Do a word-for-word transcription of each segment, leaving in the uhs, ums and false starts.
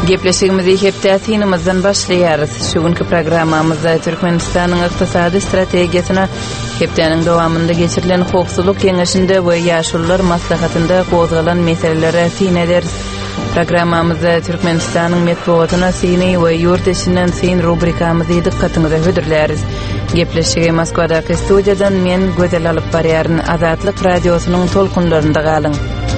Gepleşigimizi hepdätinimizden başlaýarys. Şugunky programmamyzda Türkmenistanyň ykdysady strategiýasyna hepdäniň dowamında geçirilen howpsuzlyk keňeşinde we ýaşullar maslahatynda gozgalan meselelere tin ederiz. Programmamyzda Türkmenistanyň medeniýetyna syny we ýurt içinden syn rubrikamyzy dikkatyňize hödürläris. Gepleşigi Moskwadaky studiýadan men gözel alyp barýaryn Azatlyk radiosynyň tolkunlarynda galyň.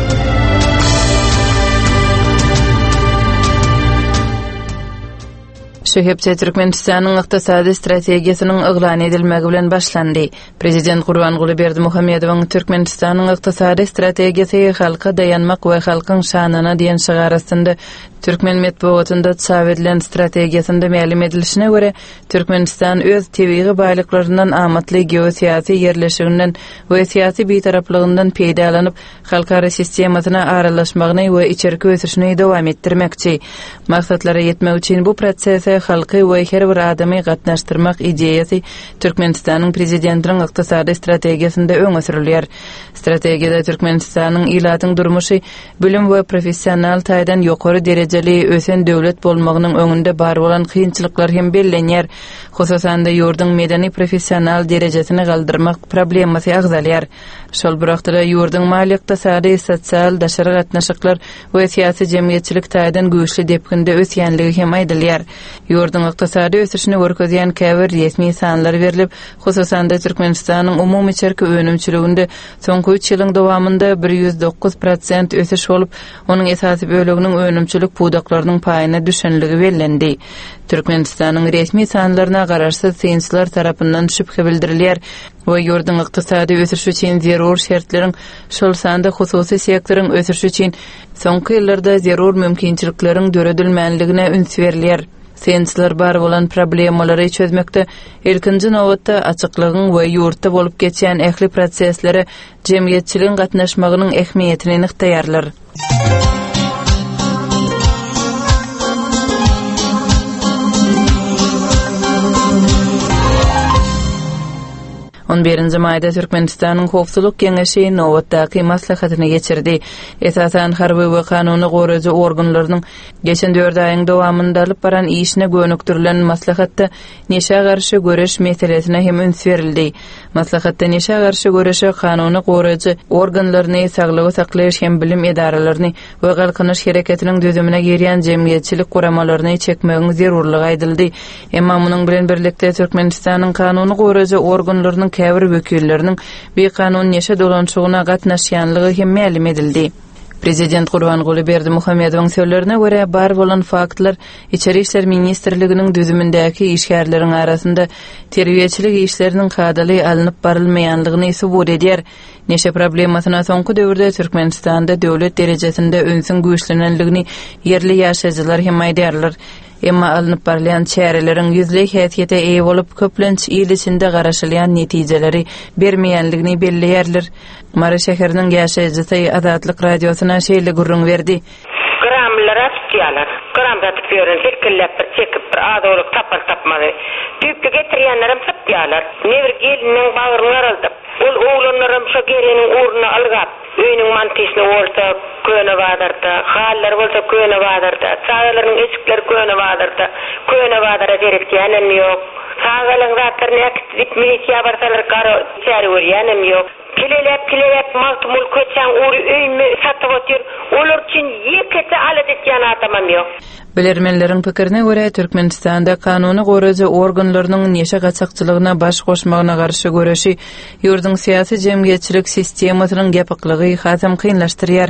Şu hepsi Türkmenistanyň ykdysady strategiýasynyň yglan edilmegi bilen başlandy. Prezident Gurbanguly Berdimuhammedowyň Türkmenistanyň ykdysady strategiýasy halka dayanmak we halkyň şanyna diýen şygarasynda Türkmen medeniýetinde çap edilen strategiýasynda ma'lum edilişine göre Türkmenistan öz tebii baýlyklaryndan amatly geosiýasy ýerleşiginden we syýasy betaraplygyňdan peýdalanyp halkara sistemasyna aralaşmagyny we içerki ösüşini dowam etdirmekçi. Maksatlary ýetmek üçin bu prosesde halky we her bir adamy gatnaşdyrmak ideýasy Türkmenistanyň prezidentiniň ykdysady strategiýasynda öňe sürilýär. Strategiýada Türkmenistanyň ilatyň durmuşy, bilim we professional taýdan ýokary derejeli ösen döwlet bolmagynyň öňünde bar bolan kynçylyklar hem bellenýär. Hususan da ýurdun medeni professional derejesini galdyrmak problemasy agzalýar. Şol birakda ýurdun mali ykdysady, sosial, daşary gatnaşyklar we syýasy jemgyýetçilik taýdan güýçli depkinde ösýänligi hem aýdylýar. Ýurdun ykdysady ösüşini görkezýän käbir resmi sanlar berilip, hususan da Türkmenistanyň umumy içerki önümçiliginde soňky üç ýylyň dowamında bir ýüz dokuz prosent ösüş bolup, onuň esasy böleginiň önümçilik pudaklarynyň paýyna düşenligi bellendi. Türkmenistanyň resmi sanlaryna garaşsyz synçylar tarapyndan şüphe bildirilýär we ýurdun ykdysady ösüşi üçin zerur şertleriň şol sanda hususy sektoryň ösüşi üçin soňky ýyllarda zerur mümkinçilikleriň döredilmänligine üns berilýär. Synçylar bar bolan problemalary çözmekde ilkinji nowatda açyklygyň we ýurtda bolup geçýän ähli proseslere jemgyýetçiligiň gatnaşmagynyň ähmiýetini nykdaýarlar. on birinji maýda Türkmenistanyň howpsuzlyk keňeşi nowatdaky maslahatyny geçirdi. Esasan harby we kanuny goragy organlarynyň geçen dört aýyň dowamında alyp baran işine gönüktirilen maslahatda neşe garşy göreş meselesine hem üns berildi. Maslahatda neşe garşy göreşi kanuny goragy organlaryny saglygy saklaýyş hem bilim edaralaryny we galkynyş hereketiniň düzümine gerýän jemgyýetçilik guramalaryny çekmegiň zerurlygy aýdyldy. Emma munyň bilen birlikde Türkmenistanyň kanuny goragy organlarynyň käbir wekilleriniň bir kanun neşe dolanşygyna gatnaşýanlygy hem ma'lum edildi. Prezident Gurbanguly Berdimuhammedowyň sözlerine göre bar bolan faktlar İçeri işler ministrliginiň düzümindäki işgärleriň arasynda terbiýeçilik işleriniň kadaly alınıp barylmaýanlygyny subut edýär. Neşe problemasyna soňky döwürde Türkmenistanda döwlet derejesinde önsüň güýçlenenligini yerli ýaşaýjylar hem aýdýarlar. Emma alınıp barlayan çäreleriň ýüzlek häsiýete eýe bolup köplenç ýyl içinde garaşylýan netijeleri bermeýänligini belleýärler. Mara şäheriniň ýaşaýjysy Azatlyk radiosyna şeýle gurrun berdi. Gramlar atýarlar. Gram atyp ýören sekillep bir çekip bir adolyk tapar tapmady. Tüýpli getirýänlerim tapýarlar. Nebir geliniň bagyryny aralyp, ol oğlanlarym şu gereniň uğruna algap, öýüniň mantysyny bolsa köne badarda, hallar bolsa köne badarda, çağalaryň eşikleri köne badarda, köne badara gerekýänem ýok. Çağalaryň zatlaryny aktyp milisiýa barsalar garo çäri görýänem ýok. Kilelep kilelep maltmul köçän ury öýümi satyp otyr, olar üçin ýekete alat etýän adamam ýok. Bilermenleriň pikirine göre Türkmenistanda kanuny goragy organlarynyň neşe gaçakçylygyna baş goşmagyna garşy göreşi ýurdun syýasy jemgyýetçilik sistemasynyň gepiklygy hasam kynlaşdyrýar.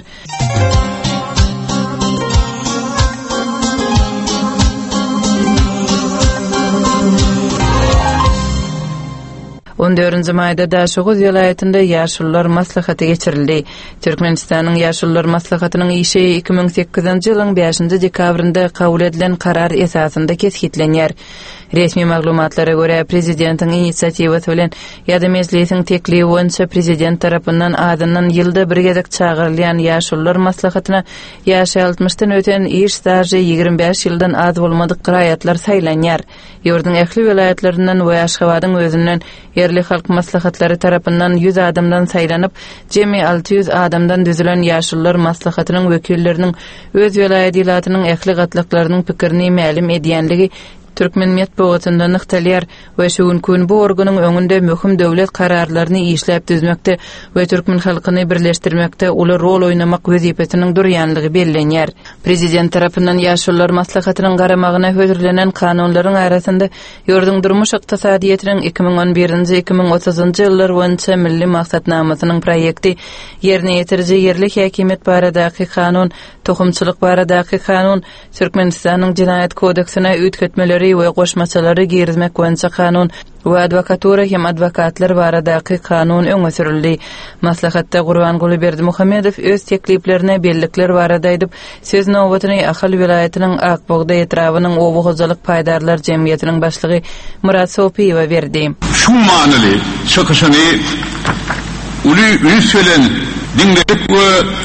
on dördünji maýda Daşoğuz vilayetinde ýaşullar maslahaty geçirildi. Türkmenistanyň ýaşullar maslahatynyň işi iki ming sekizinji ýylyň beşinji dekabrynda kabul edilen karar esasynda kesgitlenýär. Resmi maglumatlara göre prezidentin inisiativasi bilen ýa-da meclisin teklibi boýunça prezident tarapyndan adından ýylda bir gezek çağırılan ýaşullar maslahatyna ýaşy altmışdan öten iş stajy ýygrimi beş ýyldan az bolmadyk giraýatlar saýlanýar. Ýurdun ähli welaýatlarinden we Aşgabatyň özünden yerli halk maslahatlary tarapyndan yüz adamdan saýlanyp, jemi alty yüz adamdan düzülen ýaşullar maslahatynyň wekilleriniň öz welaýatylatynyň ähli gatlyklarynyň pikirini mälim edýänligi Türkmen medeniýetinde yktalýar we şugun bu organyň öňünde möhüm döwlet kararlaryny işläp düzmekde we türkmen halkyny birleşdirmekde uly rol oýnamak wezipetiniň durýanlygy bellenýär. Prezident tarapyndan ýaşullar maslahatynyň garamagyna hödürlenen kanunlaryň arasynda ýurdun durmuş ykdysadyýetiniň iki ming on birinji iki ming otuzynjy ýyllar boýunça milli maksatnamasynyň proýekti, ýerine ýetiriji ýerlik häkimet baradaky kanun, tohumçylyk baradaky kanun, Türkmenistanyň Jinaýat kodeksine üýtgetmeleri we goşmaçalary girizmek boýunça kanun we adwokatura hem adwokatlar baradaky kanun öňe sürildi. Maslahatda Gurbanguly Berdimuhammedow öz tekliplerine bellikler barada aýdyp, söz nowbatyny Ahal vilayatynyň Akbogda etrawynyň obugyjylyk paýdarlar jemgyýetiniň başlygy Murat Sopiýew berdi. Şu manyly çykyşyny uly ünselen dinlep we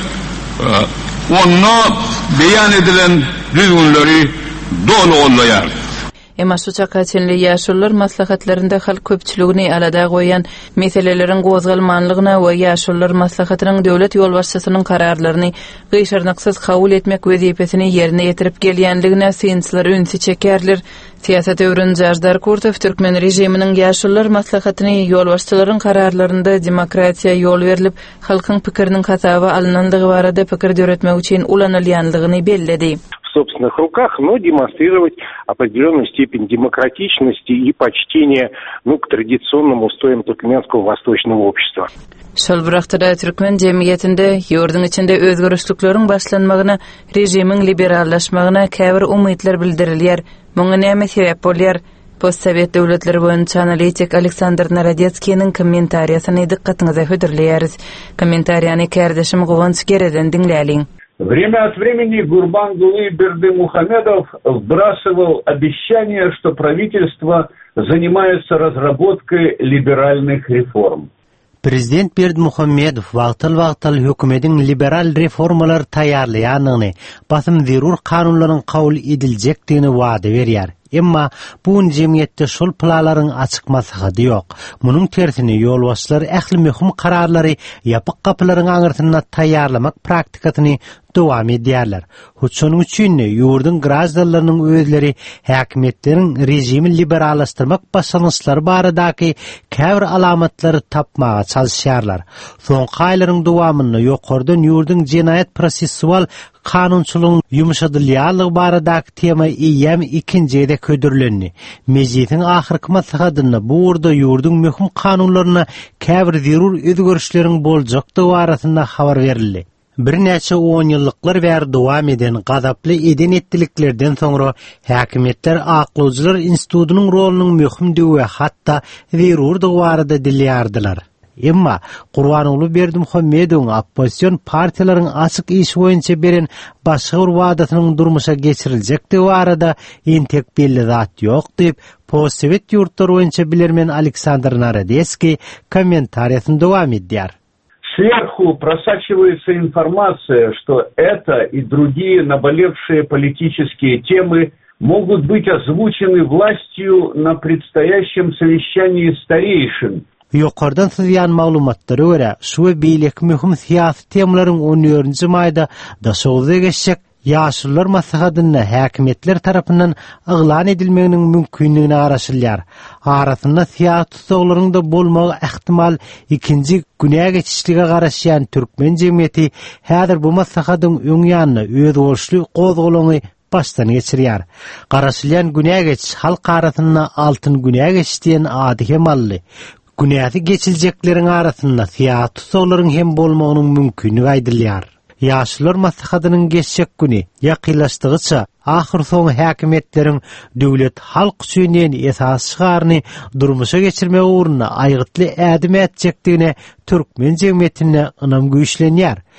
onu beýan edilen düzgünleri dolu olýar. Emma şu çakaçynly ýaşullar maslahatlarynda halk köpçüligini alada goýan meselelerin gozgalmanlygyna we ýaşullar maslahatynyň döwlet ýolbaşçysynyň kararlaryny gyşyrnyksyz kabul etmek wezipesini ýerine ýetirip gelýänligine synçylar ünsü çekerler. Siýasat öwrünji Ajdar Kurtow Türkmen rejiminiň ýaşullar maslahatyny ýolbaşçylaryň kararlarynda demokratiýa ýol berilip, halkyň pikiriniň hasaby alynandygy barada pikir döretmek üçin ulanylýanlygyny belledi. В собственных руках, но демонстрировать определенную степень демократичности и почтения, ну, к традиционным устоям туркменского восточного общества. Şol bıraktıda Türkmen jemgyýetinde ýurdun içinde özgörüşlikleriň başlanmagyna, rejimiň liberallaşmagyna käbir umytlar bildirilýär. Muňa näme sebäp bolýar? Postsovet döwletleri boýunça analitik Aleksandr Narodetskiýiň kommentariýasyny dikkatiňize hödürleýäris. Kommentariýany kärdeşim Gowans Gereden dinläliň. Время от времени Гурбангулы Бердимухамедов вбрасывал обещание, что правительство занимается разработкой либеральных реформ. Prezident Berdimuhammedow wagtyl-wagtyl hökümetiň liberal reformalar taýýarlaýanyny, basym zerur kanunlaryň kabul ediljekdigini wada berýär. Emma bu jemgyýetde şol planlaryň açyk maslahaty ýok. Munyň tersine ýolbaşçylar ähli möhüm kararlary ýapyk gapylaryň aňyrtyna taýýarlamak praktikasyny dowam edýärler. Şonuň üçin ýurdun grazdanlarynyň özleri häkimetleriň rejimi liberallaşdyrmak başlanýşlary baradaky käbir alamatlary tapmaga çalışýarlar. Soňky aýlaryň dowamyny ýokardan ýurdun jinaýat prosessual kanunçylygyň ýumşadylýanlygy baradaky tema iýem ikinjide ködürlendi. Mejlisiň ahyrky maslahatyna bu urda ýurdun möhüm kanunlaryna käbir zerur özgörüşleriň boljakdygy barasynda habar berildi. Bir näçe on ýyllyklar bäri dowam eden gazaply eden etdiliklerden soňra häkimetler aklawjylar institutynyň rolunyň möhümdigi hatda zerurdygy barada dilýärdiler. Emma Gurbanguly Berdimuhammedow opposision partiýalaryň açyk iş boýunça beren başga bir wadatynyň durmuşa geçiriljekdi barada entek belli zat ýok diýip postsovet ýurtlar boýunça bilermen Aleksandr Narodetskiy kommentariýasyny dowam edýär. Сверху просачивается информация, что это и другие наболевшие политические темы могут быть озвучены властью на предстоящем совещании старейшин. Ýokardan sızýan maglumatlary görä, şu beýlek möhüm siýasy temalaryň on dördünji maýda daşawda geçjek ýaşullar maslahatyna häkimetler tarapyndan yglan edilmeginiň mümkinligini araşdyrýar. Arasynda siýasat tutuklaryň da bolmagy ähtimal ikinji günä geçişlige garaşýan türkmen jemgyýeti häzir bu maslahatyň öň ýanyna öz bolşly gozgolany baştan geçirýär. Garaşylan günä geçiş halk arasynda altyn günä geçiş diýen ady hem aldy. Günäsi geçiljeklerin arasynda siýasat tutuklaryň hem bolmagynyň mümkinligi aýdylýar. Ýaşlar maslahatynyň geçjek güni ýakynlaşdygyça ahyr soň häkimetleriň döwlet halk üçin esas şygaryny durmuşa geçirmek uğruna aýgytly ädim etjekdigine türkmen jemgyýetine ynam güýçlenýär.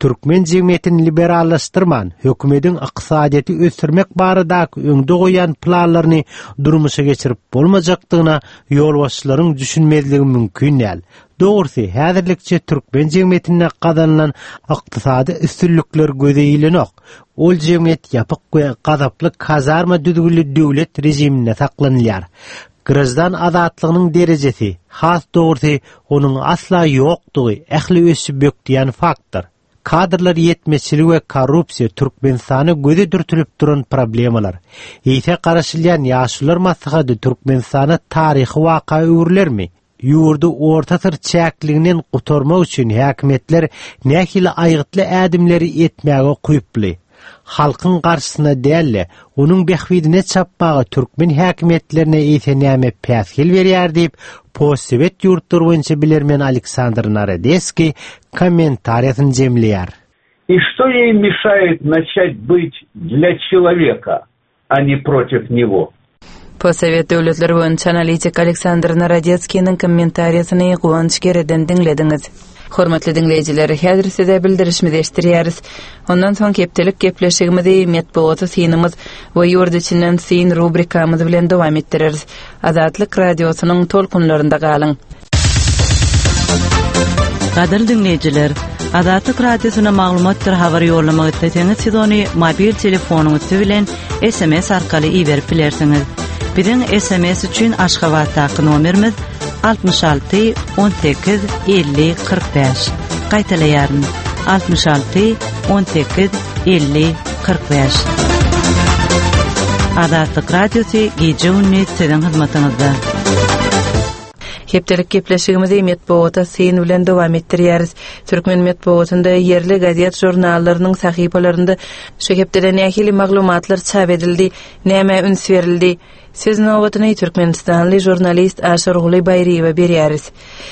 Türkmen jemgyýetini liberallaşdyrman, hökümetin ykdysadyety ösürmek baradaky öňde goýan planlaryny durmuşa geçirip bolmajakdygyna ýol başçylaryň düşünmezligi mümkin däl. Dogrusu, häzirlikçe Türkmen jemgyýetine gazanlan ykdysady üstünlikler gözeýilenok. Ol jemgyýet ýapyk we gazaply kazarma düzgünli döwlet rejimine saklanýar. Grajdan azatlygynyň derejesi, has dogrusu onuň asla ýokdugy ähli ösüp bökdiýän faktor. Kadrlar yetmeçiligi we korrupsiýa Türkmenistany göze dürtülip duran problemalar. Eýte garaşylýan ýaşular maslahaty Türkmenistany taryhy waka öwürlermi? Ýurdu orta tyr çäkliginden gutarmak üçin häkimetler nähili aýgytly ädimleri etmäge goýuply. Halkyň garşysyna dälle, onuň behwidine çapmagy Türkmen häkimetlerine eýse näme päsgel berýär diýip postsovet ýurtlar boýunça bilermen Aleksandr Narodeski комментариясын жемлияр. И что ей мешает начать быть для человека, а не против него? Postsovet döwletler boýunça analitik Aleksandr Narodetskiň kommentariýasyny gowunç gereden dinlediňiz. Hormatly dinleýijiler, häzir size bildirişimizi eşdirýäris. Ondan soň kepdelik gepleşigimizi metbuaty synymyz we ýurt içinden syn rubrikamyz bilen dowam etdireriz. Azatlyk radiosynyň tolkunlarynda galyň. Gadyr dinleýijiler, Azatlyk radiosyna maglumatlar habar ýollamagy etdiňiz siz ony mobil telefonuňyz bilen S M S arkaly iýerip bilersiňiz. Biziň S M S üçin Aşgabatdaky nomerimiz altmış altı on sekiz elli kırk beş. Gaýtalaýaryn altmış altı on sekiz elli kırk beş. Azatlyk radiosy gece ünni sizin hyzmatyňyzda. Hepdelik gepleşigimizi metbuata syn bilen dowam etdirýäris. Türkmen metbuatynda yerli gazet jurnallarynyň sahypalarynda şu hepdeden nähili maglumatlar çap edildi, näme üns berildi. Siz nowatyny Türkmenistanly jurnalist Aşar Guly Bayriýewe berýäris.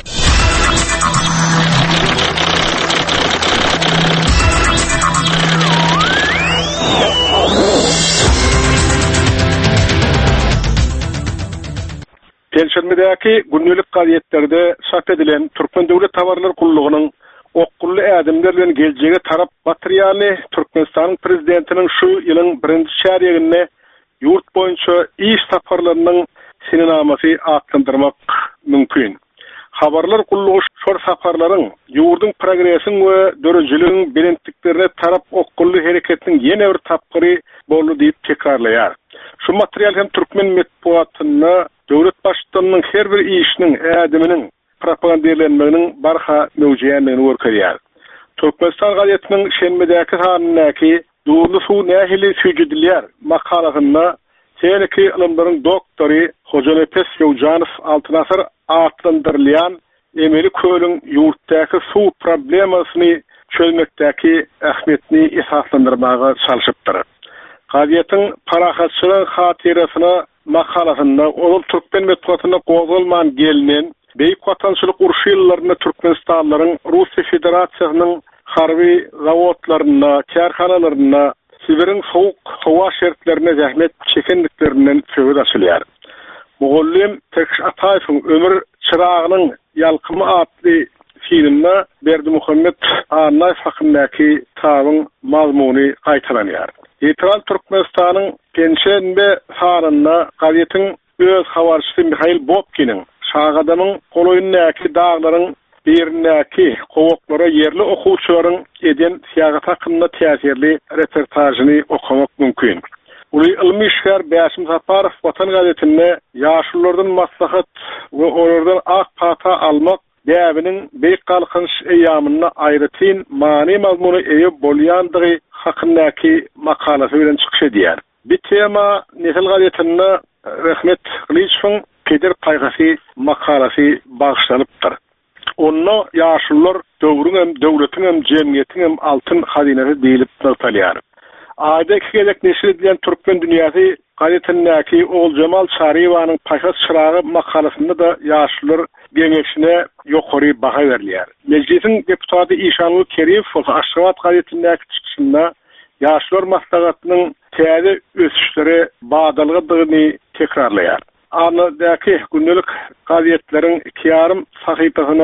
Perşembedäki günnelik gazetlerde çap edilen Türkmen Döwlet Tawarlar Gullugynyň okkully ädimler bilen geljegi tarap materialy Türkmenistanyň prezidentiniň şu ýylyň birinji şäherinde ýurt boýunça iş safarlarynyň sinamasy atlandyrmak mümkin. Habarlar Gullugy şol safarlaryň ýurdun progresini we dörejiligiň belentliklerine tarap okkully hereketiniň ýene bir tapgyry boldy diýip tekrarlaýar. Şu material hem Türkmen metbuatyna döwlet başçylarynyň her bir işiniň, ädiminiň propagandalanmagynyň barha möwjüýänligini görkezýär. Türkmenistan gazetiniň şenbedäki sanyndaky "Durly suw nähili süýjüdilýär" makalasynda Seleki ilimlaryň doktory Hojanepes Ýowjanow Altynasır atlandyrylýan emeli köýlüň ýurtdaky suw problemasyny çözmekdäki ähmiýetini esaslandyrmaga çalışypdyr. Gazetin parahatçylyk hatirasyna makalasynda ol Türkmen metbuatyna gozulman gelinen beýik watançylyk urşy ýyllaryna Türkmenistanlaryň Russiýa Federasiýasynyň harby zawodlaryna, kärhanalaryna, Sibiriň sowuk hawa şertlerine zähmet çekendikleriniň söýüz açylýar. Mugullim Tekş Ataýewiň ömür çıragynyň ýalkymy atly filminde Berdimuhammed Anay hakyndaky tabyň mazmuny gaýtaranýar. Ýetral Türkmenistanyň Penşenbe sarynda gazetin öz habarçysy Mihail Bobkiniň şagadamyň goloýundaky daglaryň birindäki gowaklara yerli okuwçylaryň eden siýagat hakynda täsirli reportajyny okumak mümkin. Uly ilmi işgär Bäşim Saparow Watan gazetinde ýaşlardan maslahat we onlardan ak pata almak däwiniň beýik galkynç eýamyna aýratyn many mazmuny eýip bolýandygy hakyndaky makalasy bilen çykyş edýär. Bir tema Nesel gazetinde Rahmet Glyçoň Peder Paýgasy makalasy bagşlanypdyr. Onu ýaşlar döwrüň hem döwletiň hem jemgyýetiň hem altyn hazinesi diýilip tartalýar. Aýda gelek neşir edilen Türkmen dünýäsi gazetindäki Oğul Jamal Çarywanyň Paýgas çyragy makalasynda da ýaşlar geňeşine ýokary baha berilýär. Meclisiň deputaty Işanly Kerimew Aşgabat gazetindäki çykyşynda ýaşlar maslahatynyň täze ösüşleri badalygyny tekrarlaýar. Anadaki günlük gazetleriň iki yarım sahypasyna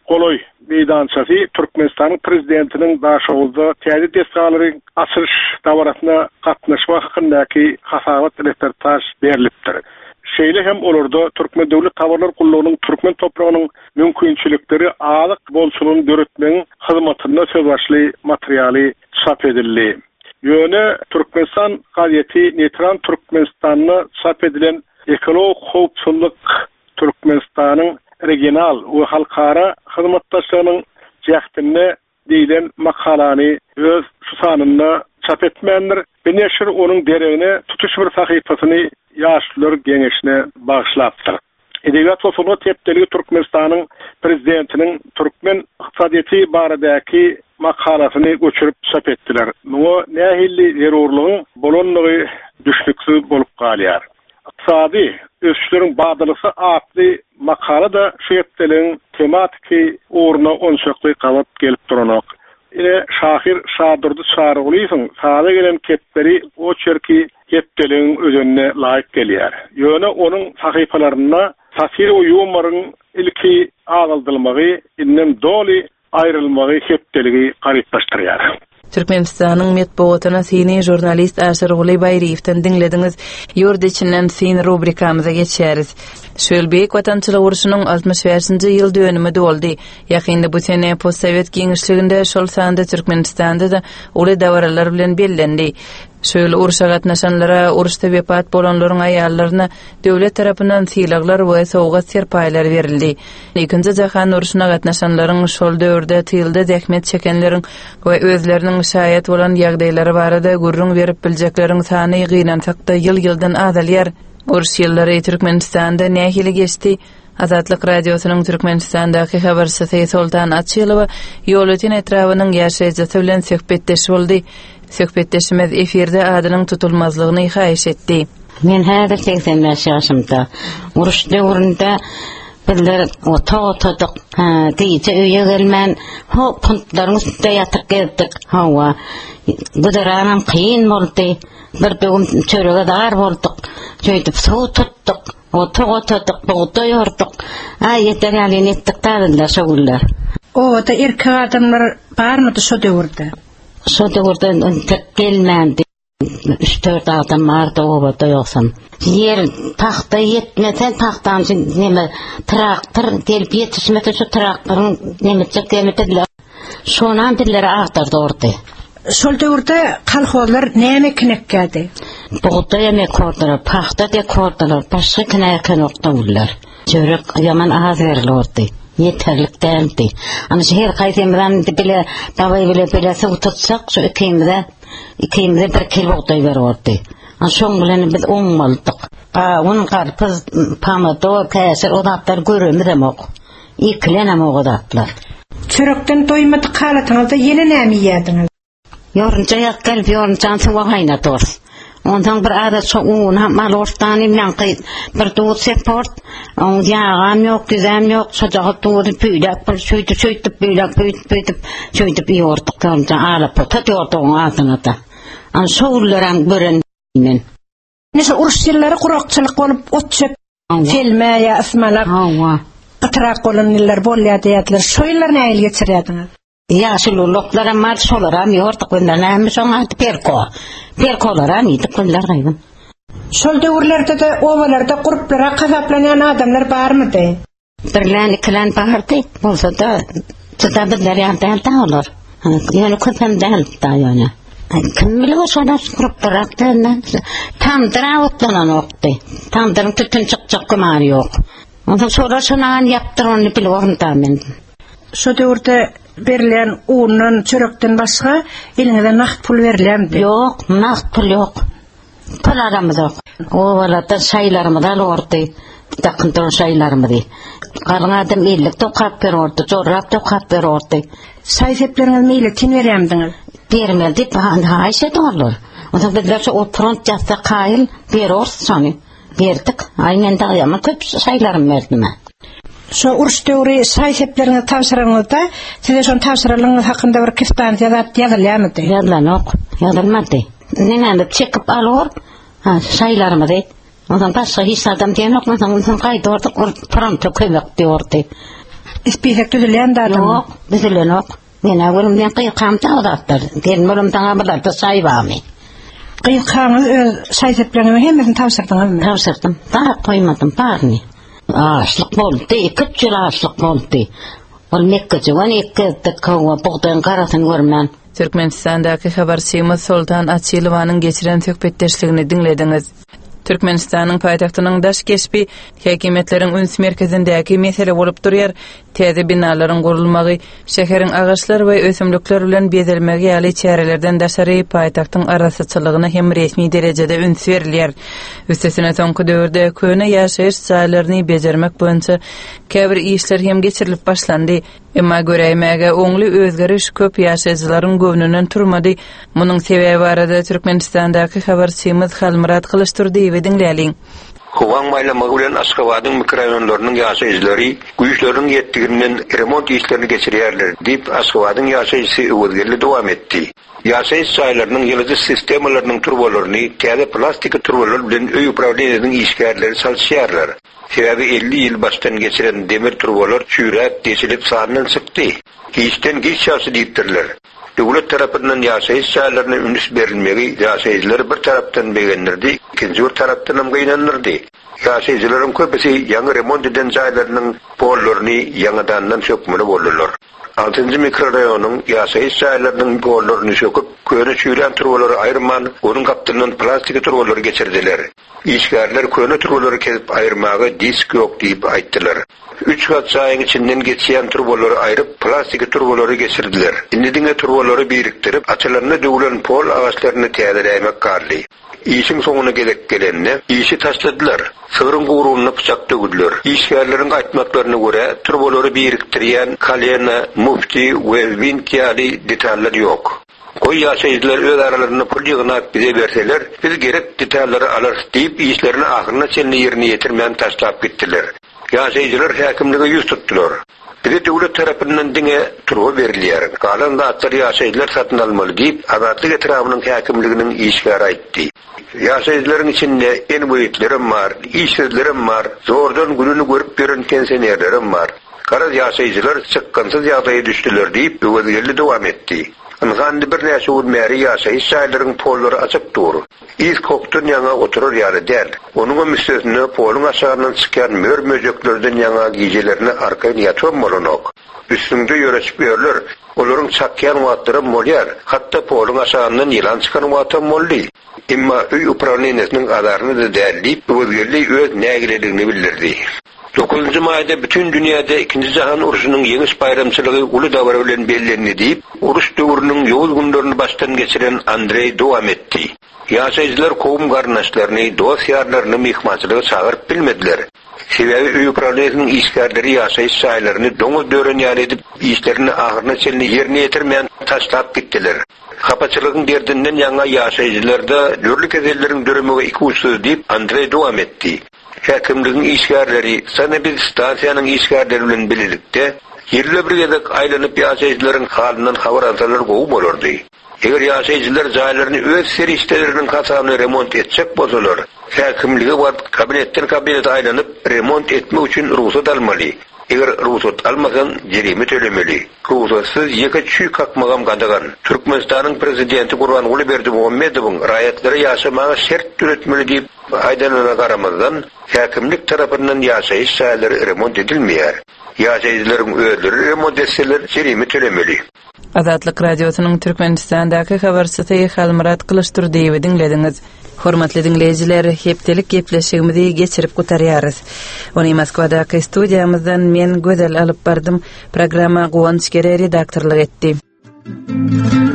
Goloy meydançasy Türkmenistanyň prezidentiniň başçylygynda täze desgalary açyş dawratyna gatnaşmak hakyndaky hasawat reportaj berilipdir. Şeýle hem olurda Türkmen Döwlet Tawarlar Gullugynyň Türkmen topragynyň mümkinçilikleri alyk bolşunyň döretmeň hyzmatyna söz başly materialy çap edildi. Ýöne Türkmenistan gaýety Netran Türkmenistanyna çap edilen ekolog howpsuzlyk Türkmenistanyň regional we halkara hyzmatdaşlygynyň jähtine diýilen makalany öz sanyna çap etmendir. Beneşir onuň deregine tutuş bir sahypasyny Ýaşlar Geňeşine bagyşlapdyr. Edebiýat we sanat tepdeligi Türkmenistanyň prezidentiniň türkmen ykdysaty baradaky makalasyny göçürüp çap etdiler. Muňa nähilli zerurlygyň bolanlygy düşnüksiz bolup galýar. Iqtisady ösüşleriň bagdalysy atly makala da şu ýetdeliň tematiki orna onşakly gawat gelip duranok. Ine Şahir Şadurdy çağrılysyň, saada gelen ketleri o çerki ýetdeliň özüne laýyk gelýär. Ýöne onuň sahypalaryna satir we ýumaryň ilki agaldylmagy, inden doli aýrylmagy ýetdeligi garyplaşdyrýar. Türkmenistanyň metbuatyna seni jurnalist Aşyr Guly Baýryewden dinlediňiz. Ýurt içinden sen rubrikamyza geçýäris. Şölbek watançylyk uruşunyň altymyş beşinji ýyl dönümi boldy. Ýakynda bu sene postsovet giňişliginde şol sanda Türkmenistanda da uly dawralar bilen bellendi. Şöyle uruşa gatnaşanlara, uruşda wepat bolanlaryň aýallaryna döwlet tarapyndan silaglar we sowgat serpaýlar berildi. Ikinji jahan uruşuna gatnaşanlaryň şol döwürde tylda zähmet çekenleriň we özleriniň şaýat bolan ýagdaýlary barada gurrun berip biljekleriniň sany gynançakda ýyl-ýyldan azalýar. Uruş ýyllary Türkmenistanda nähili geçdi. Azatlyk radiosynyň Türkmenistandaky habarçysy Sultan Atçylowa ýolutyn etrawynyň ýaşaýjysy bilen söhbetdeşip boldy. Söhbetdeşimiz efirde adynyň tutulmazlygyny haýyş etdi. Men häzir seksen beş ýaşymda uruş döwründe birler ota otadyk, diýje öýe gelmän, ho puntlaryň üstünde ýatyp geldik. Hawa gudaranam kyn boldy. Bir döwüm çörege dar boldyk. Şeýdip suw tutdyk. Ota otadyk, buğda ýordyk. Ay ýeter ýaly etdik taýlar şogullar. O da erkek adamlar barmydy şu döwürde? Şu döwürden tek gelmändi. üç dört adam vardı obada ýoksam. Yer paxta ýetmesen paxtan neme traktör gelip ýetişmese şu traktoryň nemeçe gelipdiler. Şonan birleri agtardy ordy. Şol döwürde kalhozlar näme kinekkädi? Buğda yemek kordylar, paxta de kordylar, başga kinäken okdawlar. Jörek ýaman az berildi. Yeterlik däldi. Ana şeher gaýtymdan bile babaý bile bile suw tutsak şu ikimizde ikimizde bir kilo buğday berýärdi. Ana şoň bilen biz oňmaldyk. A onuň garpyz, pomidor, käsir odatlar göremedimok. İkilenem odatlar. Çörekden doýmady kalatyňyzda ýene näme ýediňiz? Yorunca yakkal yoruncan suwa haynator. Ondan bir adat şu un mal ortany bilen bir dut seport. On ýagam ýok, güzem ýok, şajagat tury püýdäp, bir şöýtüp şöýtüp püýdäp, püýdüp şöýtüp ýordyk ýorunca alyp tat ýordyň atyna da. An şowlaram görenmen. Näşe uruş ýyllary gurakçylyk bolup otçep, telme ýa asmalak. Hawa. Qatrak bolan ýyllar bolýardy ýatlar. Şo ýyllar näme geçirýärdiňiz? Ýaşyllyklara mal şolaram ýordyk bilen şoň aýdyp perko. Perkolaram ýytyp güller gaýdym. Şol döwürlerde de owalarda guruplara gazaplanýan adamlar barmydy? Birlen ikilen bardy. Bolsa da çyta birler ýandan taýlar. Ýöne köpem däl taýany. Kim bilir şoňa guruplara tam drawatlanan okdy. Tam dyrym tütün çykçyk gymary ýok. Onda şoňa şoňan ýapdyrany bilýärdim men. Şo döwürde berilen undan çörekden başga eliňizde naqd pul berilemdi? Ýok, naqd pul ýok. Pul aramyz ýok. O walata şaýlarymyz alordy. Takyndyr şaýlarymyz. Galan adam ellik tokap berýärdi, jorap tokap berýärdi. Şaýsepleriniz meýle tin berýärdiňiz? Bermedi, haýşe dolar. Onda bizler şu front ýatsa gaýyl berýär şany. Berdik. Aýnen daýama köp şaýlarym berdim. Şo uruş döwri şaýseplerini tapşyryňyzda size şol tapşyrylygyňyz hakynda bir kiftan ýazat ýazylýarmydy? Ýazlanok, ýazylmady. Näme çekip alor? Ha, şaýlarymyzy. Ondan başga hiç adam diýenok, ondan gaýdyrdyk, pronto kömek diýerdi. İspihek düzülen de adam. Yok, düzülen yok. Men awalımdan qıyqam tağdatlar. Gelin bolum tağa bular da saybamy. Qıyqamız öz sayteplerine hemmesin tavsırdın mı? Tavsırdım. Daha koymadım barni. Açlık boldu, iki yıl açlık boldu. Ol Mekkece on iki tıkkava buğdan qarasın görmän. Türkmenistan'daki habarçymyz Sultan Açylowanyň geçiren söhbetdeşligini dinlediniz. Türkmenistan'ın paytahtynyň daş kesbi häkimetleriň üns merkezindäki mesele bolup durýar. Täze binaların gurulmagy, şäheriň agaçlar we ösümlikler bilen bezelmegi ýaly çärelerden daşary paytahtyň arasyçylygyna hem resmi derejede üns berilýär. Üstesine soňky döwürde köne ýaşaýyş çaýlaryny bejermek boýunça käbir işler hem geçirilip başlandy. Emma göreýmäge oňly özgeriş köp ýaşaýjylaryň göwnünden turmady. Munyň sebebi barada Türkmenistan'daky habarçymyz Halmurat Kılıçdurdy we dinläliň. Kowan maýlamagy bilen Aşgabatyň mikrorayonlarynyň ýaşaýjylary güýçleriň ýetdiginden remont işlerini geçirýärler diýip Aşgabatyň ýaşaýjysy öwürgelli dowam etdi. Ýaşaýyş çaýlarynyň ýylyzy sistemalarynyň turbolaryny täze plastik turbalar bilen öý upravleniýanyň işgärleri salşýarlar. Sebebi elli ýyl başdan geçiren demir turbalar çüýräp deşilip sanyny çykdy. Hiçden geç ýaşy diýipdirler. Döwlet tarapyndan ýaşaýyş çaýlaryna üns berilmegi ýaşaýjylar bir tarapdan begenlerdi, ikinji bir tarapdan hem gaýnanyrdy. Ýaşaýjylaryň köpüsi ýaňy remont eden çaýlarynyň pollaryny ýangydan sökmeli boldylar. Altıncı mikrorayonyň ýaşaýyş çaýlarynyň pollaryny söküp, köne çüýren turbalary aýyrman, onuň gapdyryndan plastik turbalary geçirdiler. İşgärler köne turbalary kesip aýyrmagy disk ýok diýip aýtdylar. Üç kat çaýyň içinden geçýän turbalary aýryp, plastik turbalary geçirdiler. Indiňe turbalary biriktirip, açylaryna döwülen pol agaçlaryny täzerämek garly. İşin soňuna gelek gelenne, işi taşladylar. Sığırın gowrugyna pyçak dögüdiler. İşgärleriň aýtmaklaryna görä, turbalary biriktirýän kalena, mufti we vintiýaly detallar ýok. Koy ýaşaýjylar öz aralaryna pul ýygnap bize berseler, biz gerek detallary alarys diýip işlerini ahyryna çenli ýerine ýetirmän taşlap gitdiler. Ýaşaýjylar häkimlige ýüz tutdular. Bize döwlet tarapyndan diňe turba berilýär. Galan zatlar ýaşaýjylar satyn almaly diýip, azatlyk etrafynyň häkimliginiň işgäri aýtdy. Ýaşaýjylaryň içinde en boýutlaryň bar, işsizlerim bar, zordan gününi görüp beren pensionerlerim bar. Garaz ýaşaýjylar çykkansyz ýagdaýa düşdiler diýip öwürgelli dowam etdi. Anğandy bir näçe urmary ýaşaýyş çaýlaryň pollary açyk dur. İz koktun ýaňa oturar ýaly däl. Onuň müstesine poluň aşagyndan çykan mör möjeklerden ýaňa giýjelerini arkaýa ýatyrp bolanok. Üstünde ýöreçip ýörler, olaryň çakýan wagtlary molýar, hatda poluň aşagyndan ýylan çykan wagtam moldy. Emma öý upravleniýanyň adaryny da dällip, öwürgelli öz nägileligini bildirdi. dokuzuncu maýda bütün dünýäde ikinji jahan uruşunyň ýeňiş bayramçylygy uly dawra bilen bellenildi diýip, uruş döwrüniň ýowuz günlerini baştan geçiren Andrey dowam etdi. Ýaşaýjylar kowum garnaşlaryny, dost ýarlaryny mehmançylyga çagyryp bilmediler. Sebebi öý upravleniýanyň işgärleri ýaşaýyş çaýlaryny doňuz dören ýaly edip, işlerini ahyryna çenli ýerine ýetirmän taşlap gitdiler. Hapaçylygyň derdinden ýaňa ýaşaýjylarda dörli kezellerin döremegi iki uçsuz diýip Andrey dowam etdi. Häkimligiň işgärleri, Sanebit stansiýanyň işgärleri bilen birlikde ýerle bir gezek aýlanyp ýaşaýjylaryň halyndan habar alsalar gowy bolardy. Eger ýaşaýjylar jaýlaryny öz serişdeleriniň hasabyna remont etjek bolsalar, häkimligi we kabinetden kabinet aýlanyp remont etmek üçin ruhsat almaly. Eger ruhsat almasan, jerime tölemeli. Ruhsatsız ýeke çüý kakmagam gandagan. Türkmenistanyň prezidenti Gurbanguly Berdimuhammedowyň raýatlary ýaşamaga şert türetmeli diýip aýdanyna garamazdan, häkimlik tarapyndan ýaşaýyş çaýlary remont edilmeýär. Ýaşaýjylaryň özleri remont etseler, jerime tölemeli. Azatlyk radiosynyň Türkmenistandaky habarçysy Halmurat Kılıçdurdy we dinlediňiz. Hormatly dinleyijiler, hepdelik gepleşigimizi geçirip gutarýarys. Ony Moskwadaky studiýamyzdan men Gözel alyp bardym. Programma Gowanç Gere redaktorlyk etdi.